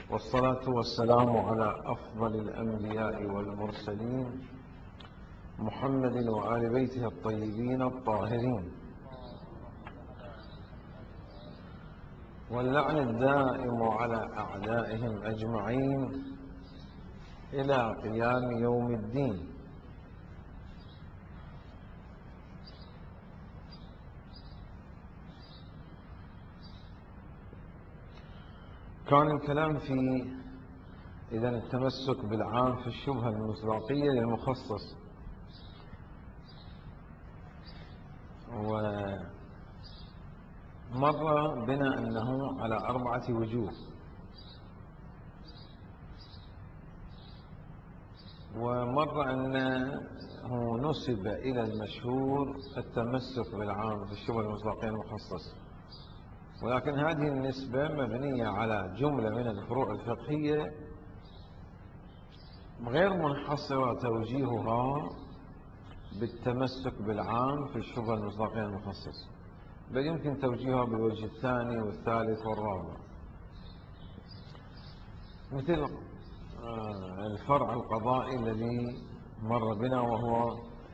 والصلاة والسلام على أفضل الأنبياء والمرسلين محمد وآل بيته الطيبين الطاهرين، واللعن الدائم على أعدائهم أجمعين إلى قيام يوم الدين. كان الكلام في إذن التمسك بالعام في الشبهة المصداقية للمخصص، ومر بنا أنه على 4 وجوه، ومر أنه نسب إلى المشهور التمسك بالعام في الشبهة المصداقية المخصص، ولكن هذه النسبة مبنية على جملة من الفروع الفقهية غير منحصرة توجيهها بالتمسك بالعام في الشبهة المصداقية المخصص، بل يمكن توجيهها بالوجه الثاني والثالث والرابع، مثل الفرع القضائي الذي مر بنا، وهو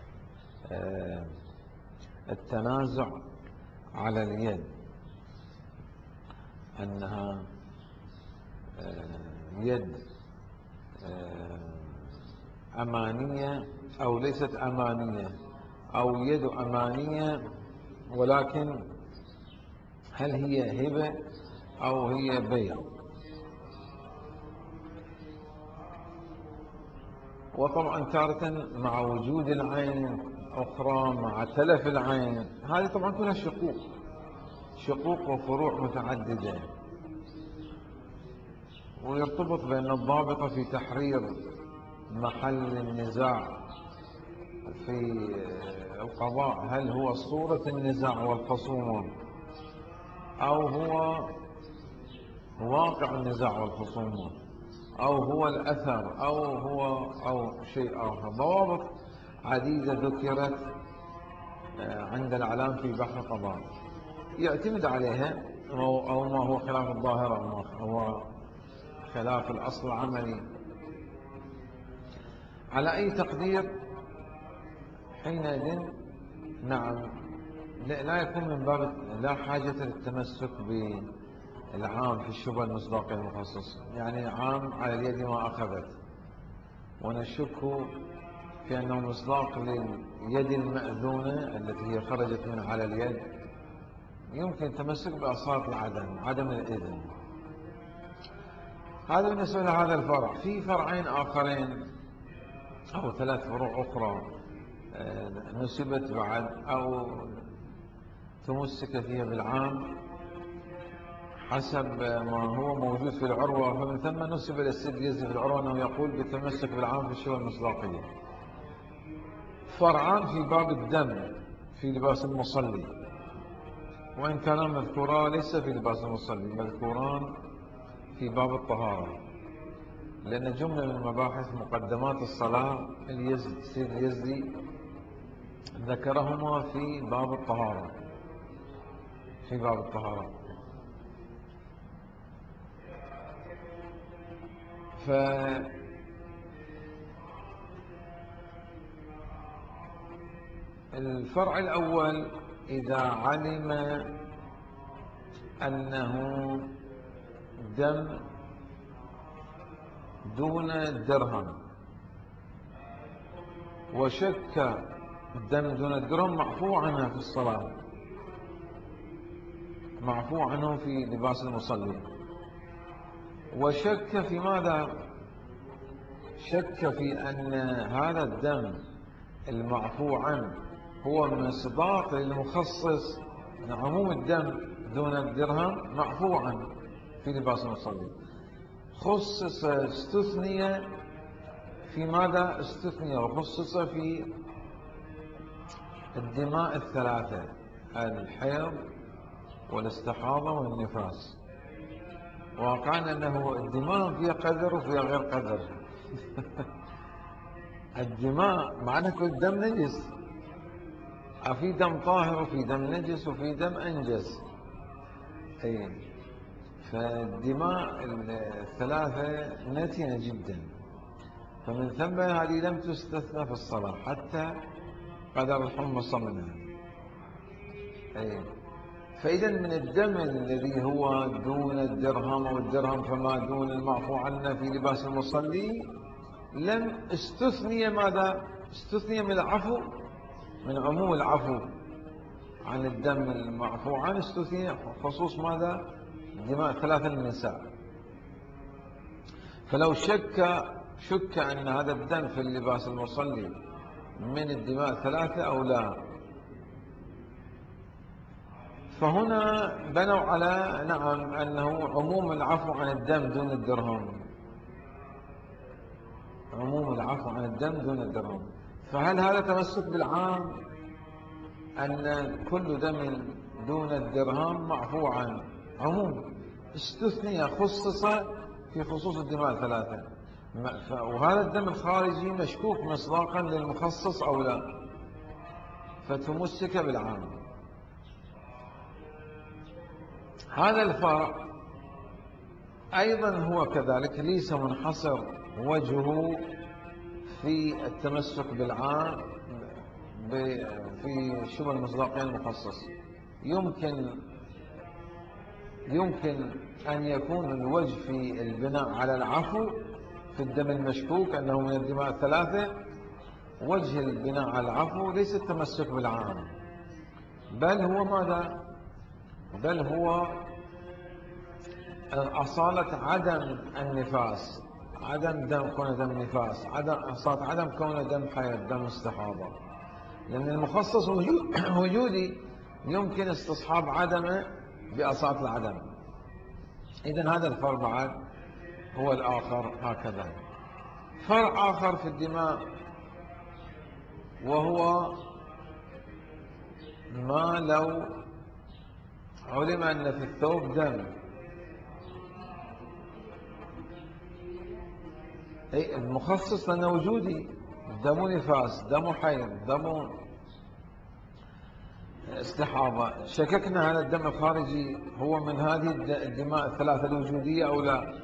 التنازع على اليد، أنها يد أمانية أو ليست أمانية، أو يد أمانية ولكن هل هي هبة أو هي بيع. وطبعا تارة مع وجود العين، أخرى مع تلف العين، هذه طبعا كلها شقوق وفروع متعددة، ويرتبط بأن الضابط في تحرير محل النزاع في القضاء هل هو صورة النزاع والخصومة أو هو واقع النزاع والخصومة أو هو الأثر أو شيء آخر. ضوابط عديدة ذكرت عند الإعلام في بحث القضاء يعتمد عليها، أو ما هو خلاف الظاهرة أو ما هو خلاف الأصل العملي. على أي تقدير حينئذ نعم لا يكون من باب لا حاجة للتمسك بالعام في الشبهة المصداقية المخصصة، يعني عام على اليد ما أخذت، ونشك في أنه مصداق لليد المأذونة التي هي خرجت من على اليد، يمكن التمسك بأصالة العدم، عدم الإذن. هذا بالنسبة لهذا الفرع. في فرعين آخرين أو 3 فروع أخرى نسبت بعد أو تمسك فيها بالعام حسب ما هو موجود في العروة، فمن ثم نسب للسيد يزيد في العروة أنه يقول بالتمسك بالعام في الشبهة المصداقية. فرعان في باب الدم في لباس المصلي، وإن كان مذكوران ليس في لباس المصلي، مذكوران في باب الطهارة، لأن جملة من مباحث مقدمات الصلاة السيد اليزدي ذكرهما في باب الطهارة، فالفرع الأول إذا علم أنه دم دون الدرهم، وشك الدم دون الدرهم معفو عنها في الصلاة، معفو عنه في لباس المصلي، وشك في ماذا؟ شك في أن هذا الدم المعفو عنه هو مصداق للمخصص، عموم الدم دون الدرهم معفو عنه في لباس المصلي، خصص استثني في ماذا؟ استثني وخصص في الدماء ال3: الحيض والاستحاضة والنفاس. وقعنا أنه الدماء فيها قدر وفيها غير قدر. الدماء معنى كل دم نجس، في دم طاهر وفي دم نجس وفي دم أنجس. فالدماء الثلاثة نتنة جدا، فمن ثم هذه لم تستثنى في الصلاة حتى قدر الحمص منها. فإذا من الدم الذي هو دون الدرهم أو الدرهم فما دون المعفو عنه في لباس المصلي لم استثني ماذا؟ استثني من العفو، من عموم العفو عن الدم المعفو عنه استثني خصوص ماذا؟ دماء ثلاثة النساء. فلو شك أن هذا الدم في اللباس المصلي من الدماء الثلاثة أو لا، فهنا بنوا على نعم أنه عموم العفو عن الدم دون الدرهم، عموم العفو عن الدم دون الدرهم. فهل هذا تمسك بالعام أن كل دم دون الدرهم معفو عنه؟ عموم استثني خصص في خصوص الدماء الثلاثة، وهذا الدم الخارجي مشكوك مصداقا للمخصص أو لا، فتمسك بالعام. هذا الفرع أيضا هو كذلك ليس منحصر وجهه في التمسك بالعام في شبه المصداقية المخصص. يمكن أن يكون الوجه في البناء على العفو في الدم المشكوك أنه من الدماء الثلاثة، وجه البناء على العفو ليس التمسك بالعام، بل هو ماذا؟ بل هو أصالة عدم النفاس، عدم دم كون دم نفاس، أصالة عدم كون دم حيض، دم استحاضة، لأن المخصص وجودي يمكن استصحاب عدمه بأصالة العدم. إذن هذا الفرع بعد هو الآخر هكذا. فرع آخر في الدماء وهو ما لو علم أن في الثوب دم، أي المخصص لأنه وجودي دم نفاس، دم حيض، دم استحاضة، شككنا هذا الدم الخارجي هو من هذه الدماء الثلاثة الوجودية أو لا،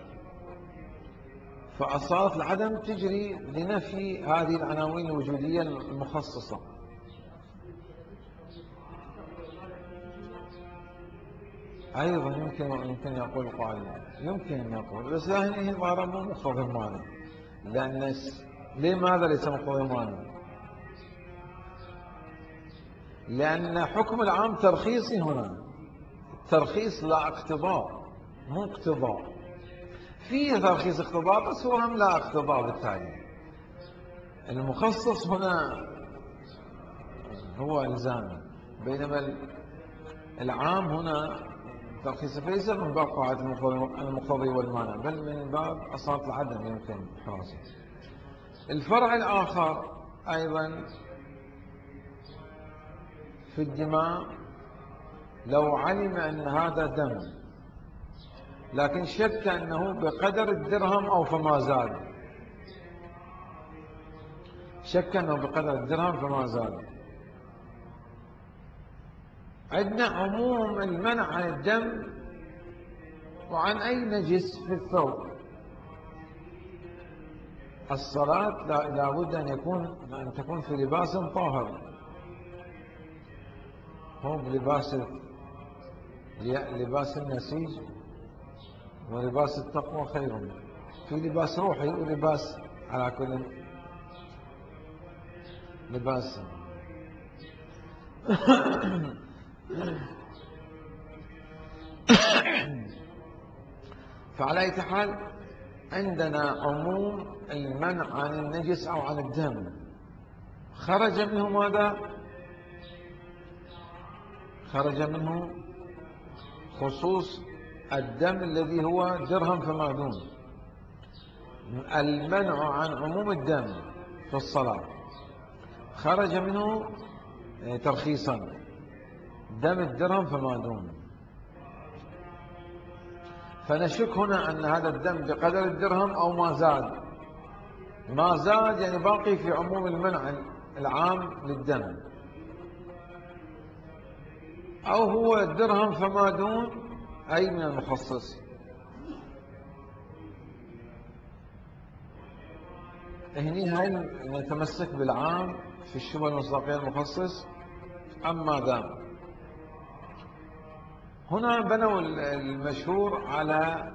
فأصالة العدم تجري لنفي هذه العناوين الوجودية المخصصة. أيضا يمكن يقول قائل، يمكن أن يقول، بس هنا ظاهرة مو مقتضى المعنى، لأن لماذا ليس مقتضى المعنى؟ لأن حكم العام ترخيصي هنا، ترخيص لا اقتضاء، مو اقتضاء، فيه ترخيص اقتضاء بس هو هم لا اقتضاء. بالتالي المخصص هنا هو إلزام، بينما العام هنا ترخيص ليس من باب قاعدة المقتضي والمانع، بل من باب أصالة العدم يمكن حراسه. الفرع الآخر أيضا في الدماء لو علم أن هذا دم لكن شك أنه بقدر الدرهم أو فما زاد، شك أنه بقدر الدرهم فما زاد، عندنا عموم المنع عن الدم وعن أي نجس في الثوب. الصلاة لابد أن تكون في لباس طاهر، هو لباس النسيج ولباس التقوى خير، في لباس روحي ولباس على كل لباس. فعلى أي حال عندنا عموم المنع عن النجس أو عن الدم، خرج منه ماذا؟ خرج منه خصوص الدم الذي هو درهم فما دون، المنع عن عموم الدم في الصلاة خرج منه ترخيصا، دم الدرهم فما دون. فنشك هنا أن هذا الدم بقدر الدرهم أو ما زاد، ما زاد يعني باقي في عموم المنع العام للدم، أو هو الدرهم فما دون أي من المخصص، هني هل نتمسك بالعام في الشبه المصداقية المخصص أم ماذا؟ هنا بنوا المشهور على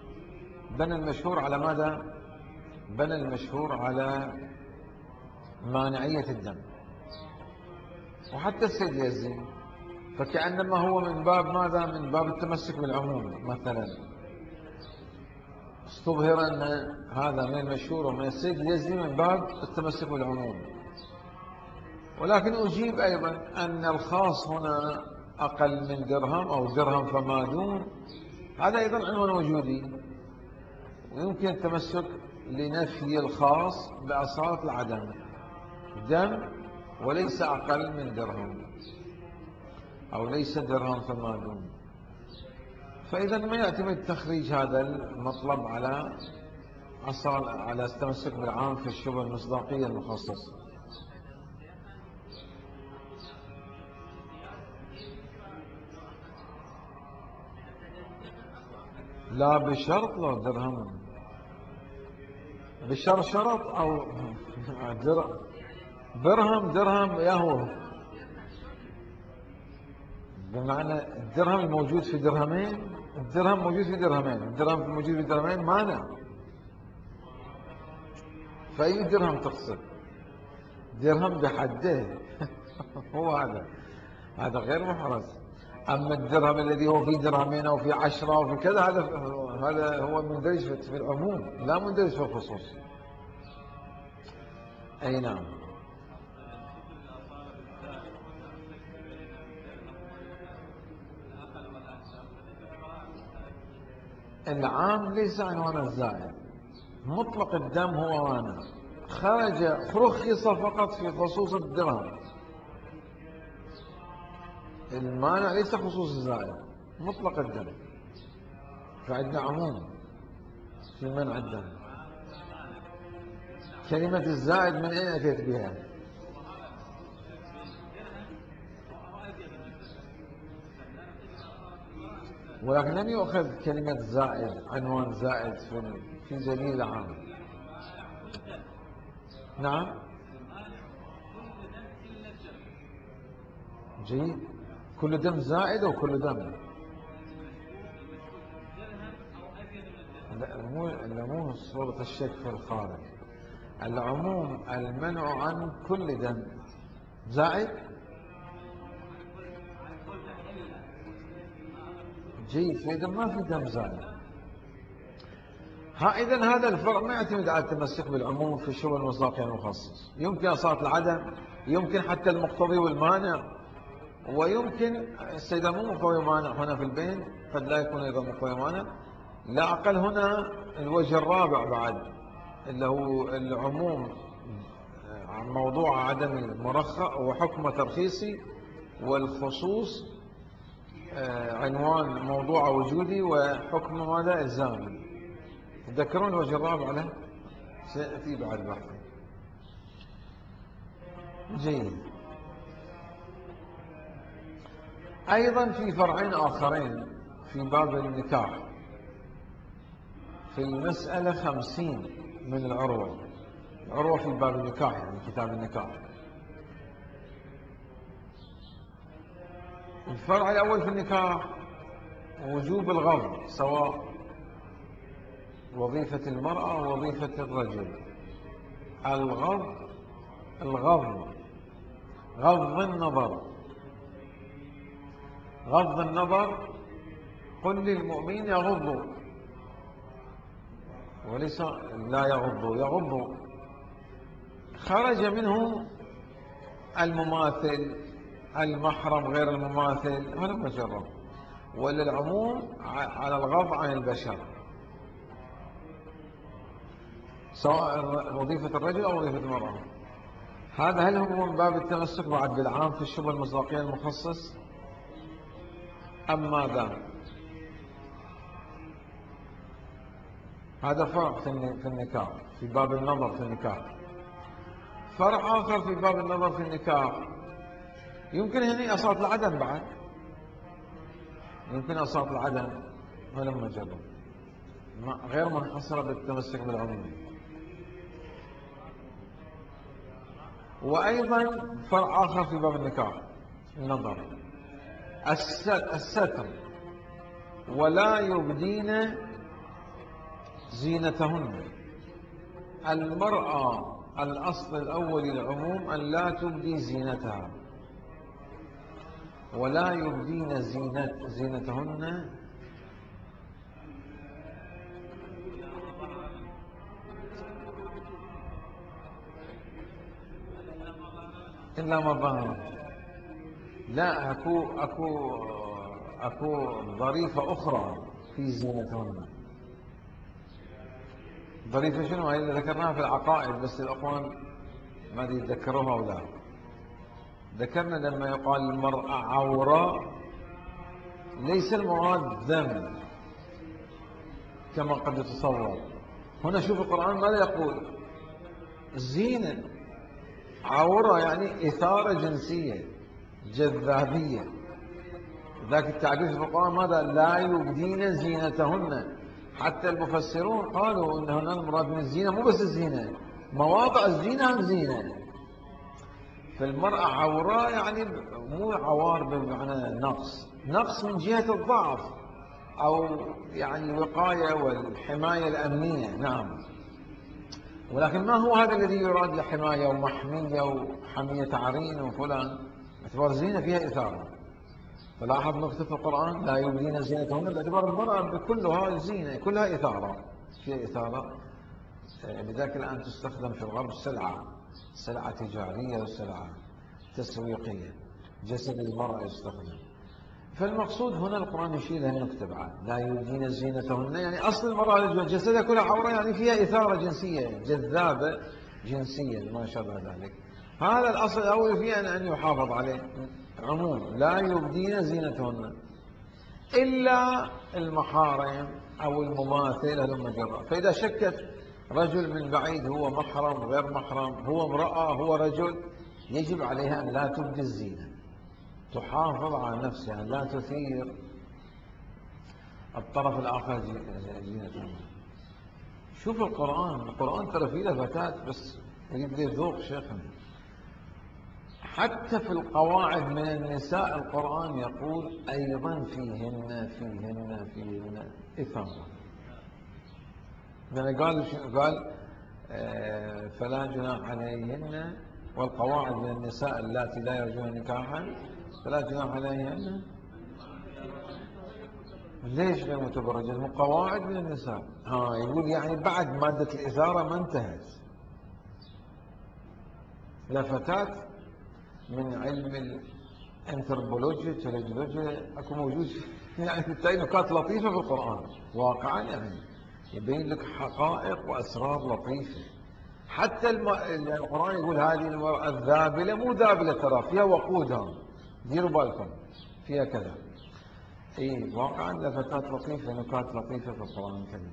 ماذا؟ بنى المشهور على مانعية الدم، وحتى السيد يزن فكأنما هو من باب ماذا؟ من باب التمسك بالعموم. مثلا استظهر أن هذا من المشهور ومن السيد يزن من باب التمسك بالعموم، ولكن أجيب أيضا أن الخاص هنا أقل من درهم أو درهم فما دون، هذا أيضا عنوان وجودي، ويمكن التمسك لنفي الخاص بأصالة العدم، دم وليس أقل من درهم أو ليس درهم فما دون. فإذا ما يعتمد تخريج هذا المطلب على التمسك بالعام في الشبه المصداقية المخصصة. لا بشرط، لا درهم بشرط شرط أو درهم يهو، بمعنى الدرهم الموجود في درهمين، الدرهم موجود في درهمين، الدرهم موجود في درهمين مانع. فأي درهم تقصد؟ درهم بحده هو هذا غير محرز. أما الدرهم الذي هو في درهمين أو في 10 أو في كذا، هذا هو مندرج في العموم لا مندرج في الخصوص. أي نعم. العام ليس عنوان الزائد، مطلق الدم هو مانع، رخص فقط في خصوص الدرهم. المانع ليس خصوص الزائد، مطلق الدم، فعندنا عموم في منع الدم. كلمة الزائد من أين أتيت بها؟ ولكن لم يؤخذ كلمة زائد عنوان زائد في جميع العام. نعم جيد، كل دم زائد أو كل دم؟ لا مو صورة الشك في الخارج. العموم المنع عن كل دم زائد. جيد، فإذا ما في دم زائد. إذن هذا الفرق ما يعتمد على التمسك بالعموم في الشبه المصداقية المخصص. يمكن أصالة العدم، يمكن حتى المقتضي والمانع، ويمكن السيدة مو مقتضي ومانع هنا في البين، قد لا يكون أيضا مقتضي ومانع. لا أقل هنا الوجه الرابع بعد، اللي هو العموم موضوع عدمي مرخص وحكم ترخيصي، والخصوص عنوان موضوع وجودي وحكم ماذا إلزامي. تذكرون الوجه الرابع له؟ سيأتي بعد بحث. جيد. أيضا في فرعين آخرين في باب النكاح، في المسألة 50 من العروة في باب النكاح، يعني كتاب النكاح. الفرع الأول في النكاح وجوب الغض، سواء وظيفة المرأة أو وظيفة الرجل. غض النظر. قل للمؤمن يغض، وليس لا يغض. خرج منه المماثل، المحرم غير المماثل، هذا مجرد. وللعموم على الغض عن البشر، سواء وظيفة الرجل أو وظيفة المرأة. هذا هل هو من باب التمسك بعد بالعام في الشبه المصداقية المخصص أم ماذا؟ هذا فرع في النكاح، في باب النظر في النكاح. فرع آخر في باب النظر في النكاح، يمكن هنا أصالة العدم بعد، يمكن أصالة العدم ولما جرب غير منحصرة بالتمسك بالعموم. وأيضا فرع آخر في باب النكاح النظر الستر، ولا يبدين زينتهن. المرأة الأصل الأول للعموم أن لا تبدي زينتها، ولا يبدين زينتهن إلا ما ظهر. لا، أكو ظريفة أخرى في زينتهن. ظريفة شنو؟ هي اللي ذكرناها في العقائد، بس الأخوان ما يتذكروها ولا. ذكرنا لما يقال المرأة عورة ليس المراد ذم كما قد يتصور. هنا شوف القرآن ماذا يقول؟ الزينة عورة يعني إثارة جنسية، جذابية. ذاك التعبير في القرآن ماذا؟ لا يبدين زينتهن. حتى المفسرون قالوا إن هنا المراد من الزينة مو بس الزينة، مواضع الزينة هم زينة. فالمرأة عوراء يعني مو عوار بمعنى نقص من جهة الضعف أو يعني وقاية والحماية الأمنية، نعم. ولكن ما هو هذا الذي يراد لحماية ومحمية وحمية عرين وفلان، باعتبار الزينة فيها إثارة. فلاحظ نقطة في القرآن لا يبدين زينتهن باعتبار المرأة كلها زينة، كلها إثارة، فيها إثارة. لذلك الآن تستخدم في الغرب سلعة تجارية وسلعة تسويقية. جسد المرأة يستخدم. فالمقصود هنا القرآن يشير لها نكتة بعد لا يبدين زينتهن، يعني أصل المرأة جسدها كلها عورة، يعني فيها إثارة جنسية، جذابة جنسيا ما شابه ذلك. هذا الأصل الأول فيه أن يحافظ عليه عموم لا يبدين زينتهن إلا المحارم أو المماثل المجرد. فإذا شكت رجل من بعيد هو محرم غير محرم، هو امرأة هو رجل، يجب عليها أن لا تبدي الزينة، تحافظ على نفسها، لا تثير الطرف الآخر زينتها. شوف القرآن ترى فيه لفتات، بس يريد يذوق شيخنا. حتى في القواعد من النساء القرآن يقول أيضا فيهن إثارة. لأن قال فلا جناح عليهن، والقواعد من النساء اللاتي لا يرجون نكاحا فلا جناح عليهن. ليش غير متبرجة؟ هم قواعد من النساء. يقول يعني بعد مادة الإثارة ما انتهت. لفتات من علم الانثروبولوجيا التولوجيا اكو موجود، يعني تلاقي نكات لطيفة في القرآن واقعا، يعني يبين لك حقائق وأسرار لطيفة. حتى القرآن يقول هذه المرأة الذابلة مو ذابلة، ترى فيها وقودها، ديروا بالكم فيها كذا. واقعا لفتات لطيفة، نكات لطيفة في القرآن الكريم،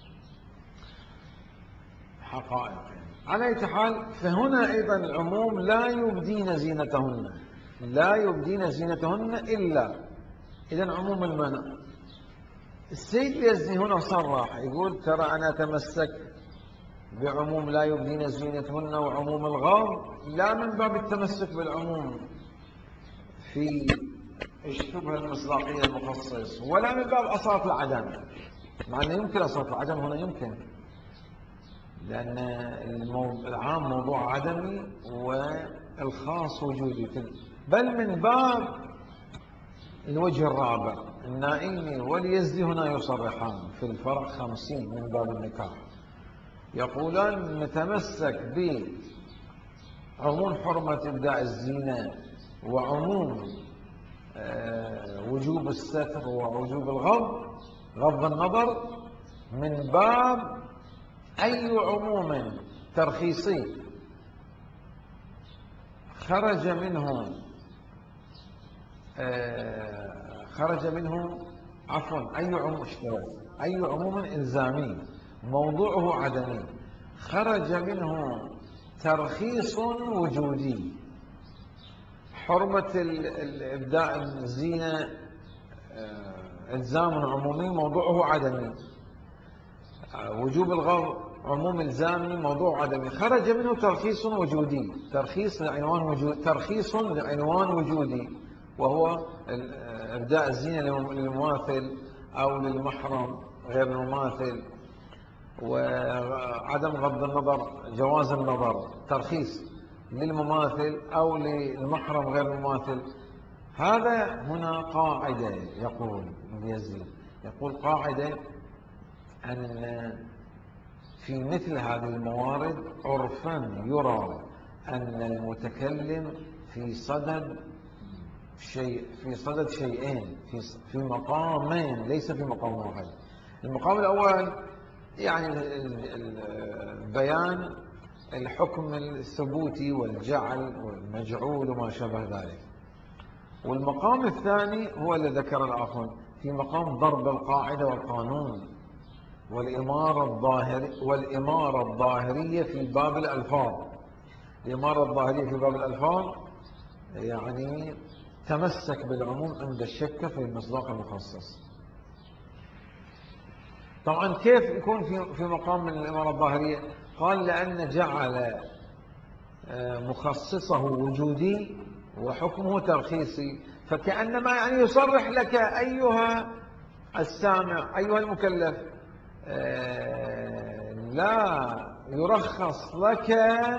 حقائق يعني. على أي حال، فهنا أيضا العموم لا يبدين زينتهن إلا. إذن عموم المنع. السيد اليزني هنا صرح يقول ترى أنا أتمسك بعموم لا يبدين زينتهن وعموم الغض، لا من باب التمسك بالعموم في الشبهة المصداقية المخصص، ولا من باب أصالة العدم، مع أنه يمكن أصالة العدم هنا يمكن، لأن العام موضوع عدمي والخاص وجودي، بل من باب الوجه الرابع. النائمي واليزدي هنا يصرحان في الفرق 50 من باب النكاح، يقولان نتمسك بعموم حرمة إبداء الزينة وعموم وجوب الستر ووجوب غض النظر من باب أي عموم ترخيصي خرج منه عفوا أي عموم إلزامي موضوعه عدمي خرج منه ترخيص وجودي. حرمة إبداء الزينة إلزام عمومي موضوعه عدمي، وجوب الغض عموم إلزامي موضوع عدمي، خرج منه ترخيص وجودي، ترخيص لعنوان وجودي، وهو إبداء الزينة للمماثل أو للمحرم غير المماثل، وعدم غض النظر، جواز النظر، ترخيص للمماثل أو للمحرم غير المماثل. هذا هنا قاعدة، يقول ابن يزيد، يقول قاعدة أن في مثل هذه الموارد عرفا يرى أن المتكلم في صدد شيئين، في مقامين، ليس في مقام واحد. المقام الأول يعني بيان الحكم الثبوتي والجعل والمجعول وما شابه ذلك، والمقام الثاني هو الذي ذكر الآخر في مقام ضرب القاعدة والقانون والإمارة الظاهرية في باب الألفاظ. الإمارة الظاهرية في باب الألفاظ يعني تمسك بالعموم عند الشك في المصداق المخصص. طبعا كيف يكون في مقام من الإمارة الظاهرية؟ قال لأن جعل مخصصه وجودي وحكمه ترخيصي، فكأنما يعني يصرح لك أيها السامع أيها المكلف لا يرخص لك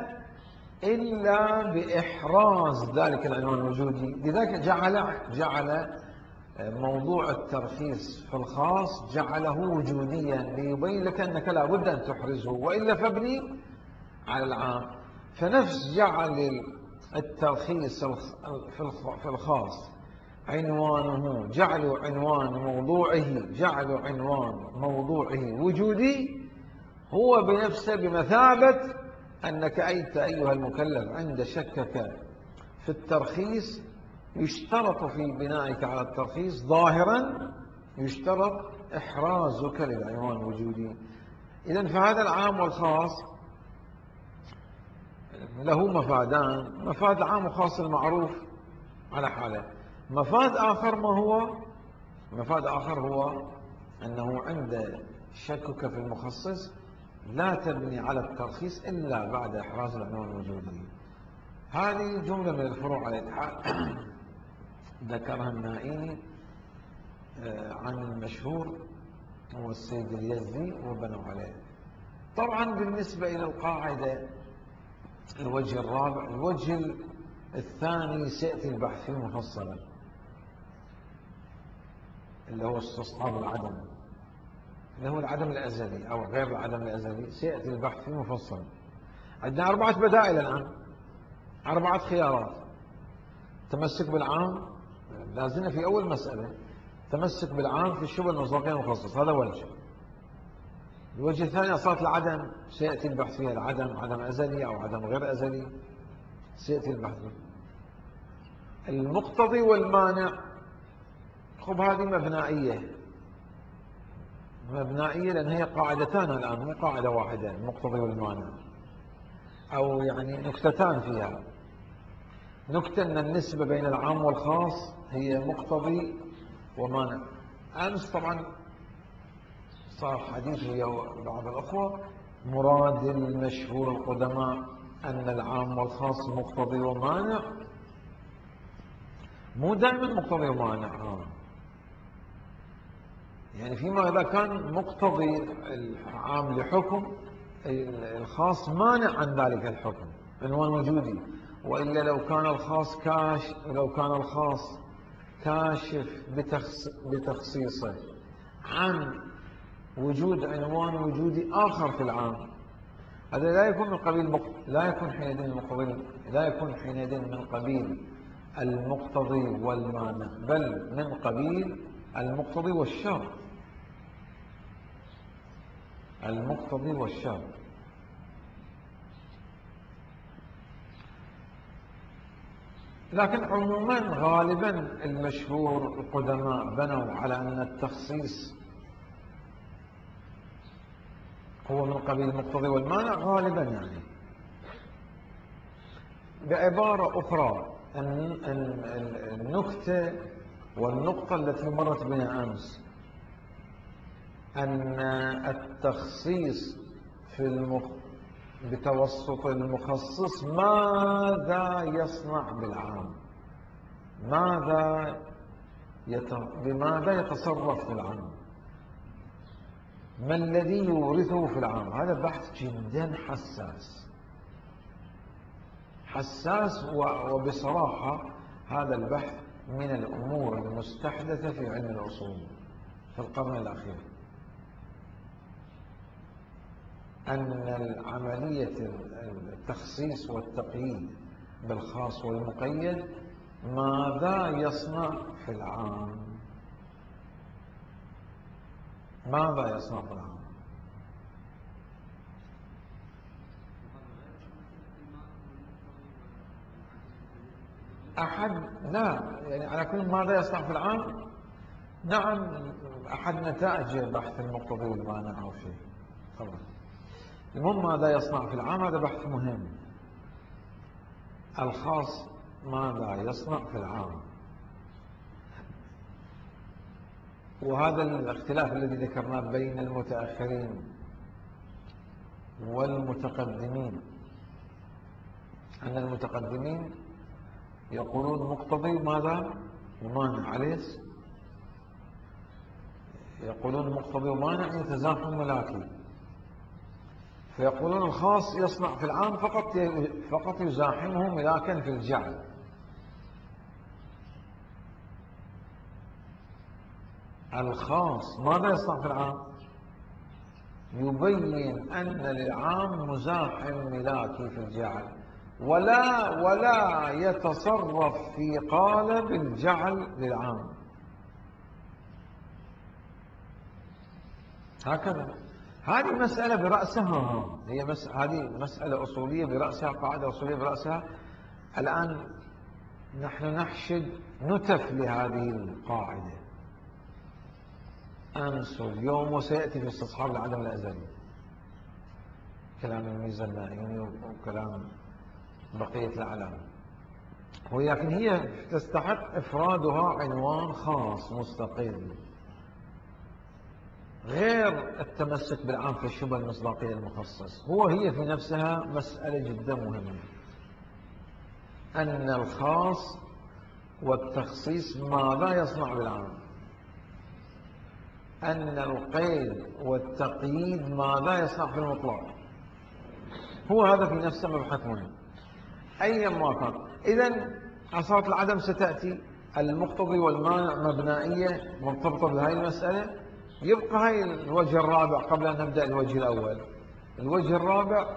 إلا بإحراز ذلك العنوان الوجودي. لذلك جعل موضوع الترخيص في الخاص جعله وجوديا ليبين لك أنك لا بد أن تحرزه، وإلا فابني على العام. فنفس جعل الترخيص في الخاص عنوانه جعل عنوان موضوعه وجودي، هو بنفسه بمثابة أنك أنت أيها المكلف عند شكك في الترخيص يشترط في بنائك على الترخيص ظاهرا يشترط إحرازك للعنوان الوجودي. إذن فهذا العام والخاص له مفادان، مفاد عام وخاص المعروف على حاله. مفاد آخر هو أنه عند شكك في المخصص لا تبني على الترخيص إلا بعد إحراز العنوان الوجودي. هذه جملة من الفروع على ذكرها النائي عن المشهور هو السيد اليزدي وبنوا عليه. طبعا بالنسبة إلى القاعدة الوجه الرابع، الوجه الثاني سيأتي البحث فيه مفصلا، اللي هو استصحاب العدم، اللي هو العدم الأزلي أو غير العدم الأزلي، سيأتي البحث فيه مفصلا. عندنا 4 بدائل الآن، 4 خيارات. تمسك بالعام، لازلنا في أول مسألة، تمسك بالعام في الشبه المصداقية المخصص، هذا وجه. الوجه الثاني أصالة العدم، سيأتي البحث فيها العدم، عدم أزلي أو عدم غير أزلي، سيأتي البحث فيه. المقتضي والمانع، خب هذه مبنائية لأن هي قاعدتان الآن مو قاعدة واحدة، المقتضي والمانع، أو يعني نكتتان فيها. نكتة أن النسبة بين العام والخاص هي مقتضي ومانع. أمس طبعا صار حديث ويا بعض الأخوة، مراد المشهور القدماء أن العام والخاص مقتضي ومانع، مو دائما مقتضي ومانع. يعني فيما إذا كان مقتضي العام لحكم، الخاص مانع عن ذلك الحكم عنوان وجودي، وإلا لو كان الخاص كاشف بتخصيصه عن وجود عنوان وجودي آخر في العام، هذا لا يكون حينئذ من قبيل المقتضي والمانع، بل من قبيل المقتضي والشرط. لكن عموما غالبا المشهور القدماء بنوا على أن التخصيص هو من قبيل المقتضي والمانع غالبا. يعني بعبارة أخرى، النكتة والنقطة التي مرت بنا أمس، أن التخصيص بتوسط المخصص ماذا يصنع بالعام، بماذا يتصرف في العام، ما الذي يورثه في العام. هذا بحث جدا حساس وبصراحة هذا البحث من الأمور المستحدثة في علم الأصول في القرن الأخير، أن عملية التخصيص والتقييد بالخاص والمقيد ماذا يصنع في العام، ماذا يصنع في العام. لا يعني على كل ماذا يصنع في العام، نعم أحد نتائج بحث المقتضي والمانع أو شيء خلاص. المهم ماذا يصنع في العام هذا بحث مهم. الخاص ماذا يصنع في العام، وهذا الاختلاف الذي ذكرناه بين المتأخرين والمتقدمين، أن المتقدمين يقولون مقتضي ماذا ومانع عليه، يقولون مقتضي ومانع يتزاحم ملاكي، فيقولون الخاص يصنع في العام فقط يزاحمه ملاكا في الجعل. الخاص ماذا يصنع في العام، يبين أن للعام مزاحم ملاكي في الجعل ولا يتصرف في قالب الجعل للعام. هكذا هذه مسألة برأسها، هذه مسألة أصولية برأسها، قاعدة أصولية برأسها. الآن نحن نحشد نتف لهذه القاعدة أمس واليوم وسيأتي في استصحاب العدم الأزلي، كلام الميزة النائمي وكلام بقية الأعلام، ولكن هي تستحق إفرادها عنوان خاص مستقل غير التمسك بالعام في الشبه المصداقية المخصص. هي في نفسها مسألة جدا مهمة، أن الخاص والتخصيص ماذا يصنع بالعام، أن القيد والتقييد ماذا يصنع في المطلق. هذا في نفسه مبحث مهم أيا ما كان. إذن عصارة العدم ستأتي المقتضي والمانع مبنائية مرتبطة بهذه المسألة. يبقى هاي الوجه الرابع قبل أن نبدأ الوجه الأول. الوجه الرابع،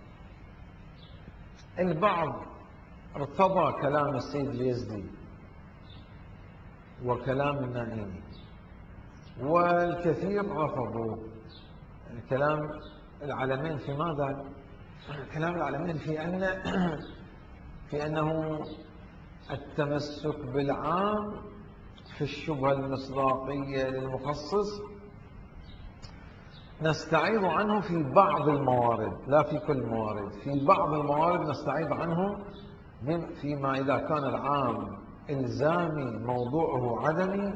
البعض ارتضى كلام السيد اليزدي وكلام النائمي، والكثير رفضوا كلام العلمين. في ماذا؟ كلام العلمين في أنه التمسك بالعام في الشبهة المصداقية للمخصص نستعيض عنه في بعض الموارد، لا في كل الموارد. في بعض الموارد نستعيض عنه فيما إذا كان العام إلزامي موضوعه عدمي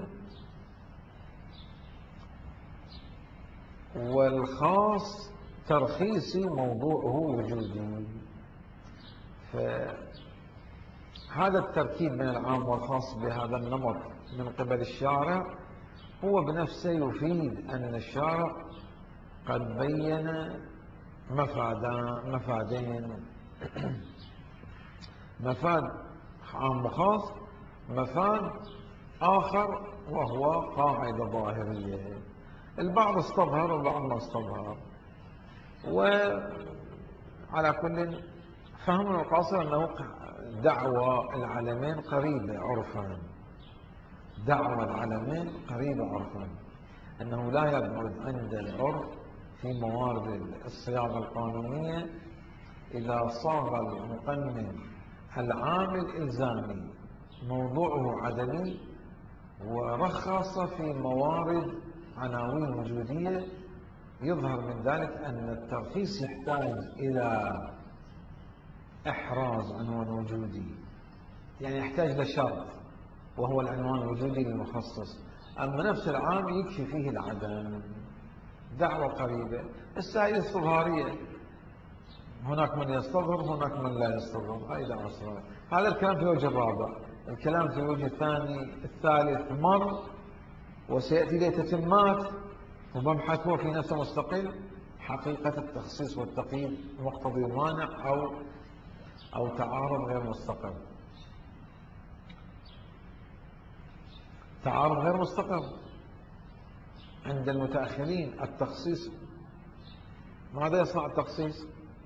والخاص ترخيصي موضوعه وجودي. فهذا التركيب من العام والخاص بهذا النمط من قبل الشارع هو بنفسه يفيد أن الشارع قد بين مفادين مفاد عام وخاص، مفاد آخر وهو قاعدة ظاهرية. البعض استظهر والبعض ما استظهر، وعلى كل فهمنا القاصر أنه دعوى العلمين قريبة عرفا، دعوى العلمين قريبة عرفا، أنه لا يبعد عند العرف في موارد الصياغة القانونية إذا صاغ المقنن العام الإلزامي موضوعه عدمي ورخص في موارد عناوين وجودية، يظهر من ذلك أن الترخيص يحتاج إلى إحراز عنوان وجودي، يعني يحتاج لشرط وهو العنوان الوجودي للمخصص. أما نفس العام يكفي فيه العدم، دعوة قريبة، السائل استظهارية، هناك من يستظهر هناك من لا يستظهر، هاي دعوة استظهارية. هذا الكلام في وجه الرابع. الكلام في الوجه الثاني الثالث مر وسيأتي له تتمات، ومبحث هو في نفسه مستقل، حقيقة التخصيص والتقييد مقتضي مانع أو تعارض غير مستقر. تعارض غير مستقر عند المتأخرين. التخصيص ماذا يصنع التخصيص؟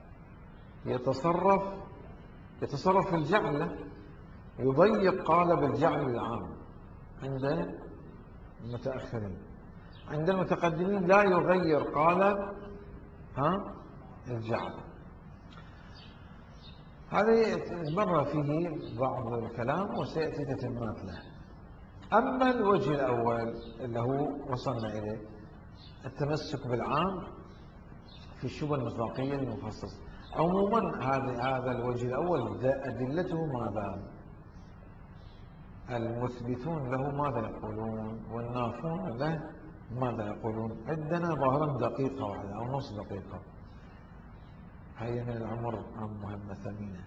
يتصرف في الجعل، يضيق قالب الجعل العام عند المتأخرين. عند المتقدمين لا يغير قالب الجعل. هذا مر فيه بعض الكلام وسيأتي تتمات له. أما الوجه الأول اللي هو وصلنا إليه، التمسك بالعام في الشبهة المصداقية المخصصة. عموما هذا الوجه الأول أدلته ماذا؟ المثبتون له ماذا يقولون والنافون له ماذا يقولون؟ عندنا ظاهرا دقيقة واحدة أو نص دقيقة، هي من العمر مهمة ثمينة.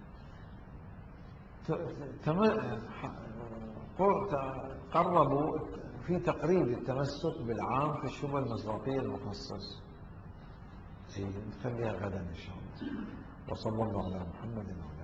قربوا في تقريب التمسك بالعام في الشبهة المصداقية المخصص. نخليها غدا إن شاء الله. وصلى الله على محمد.